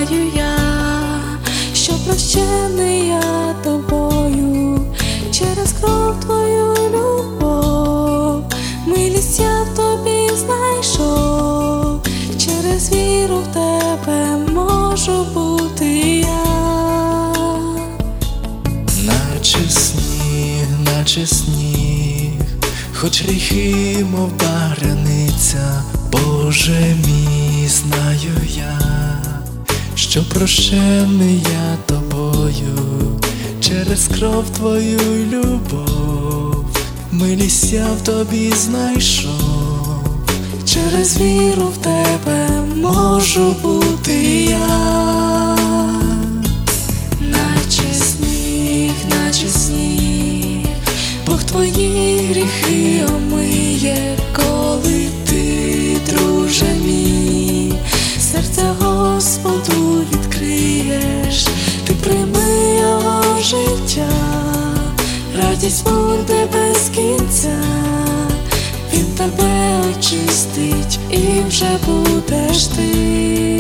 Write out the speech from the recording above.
знаю я, що прощений я тобою через кров твою любов. Милість я в тобі знайшов, через віру в тебе можу бути я. Наче сніг, хоч гріхи, мов багряниця, Боже мій, знаю я, що прощений я тобою через кров твою й любов. Милість я в тобі знайшов, через віру в тебе можу бути я. Наче сніг, Бог твої гріхи омиє, коли ти, друже мій, серце Господу відкриєш, ти прийми його життя, радість буде без кінця, він тебе очистить і вже будеш ти.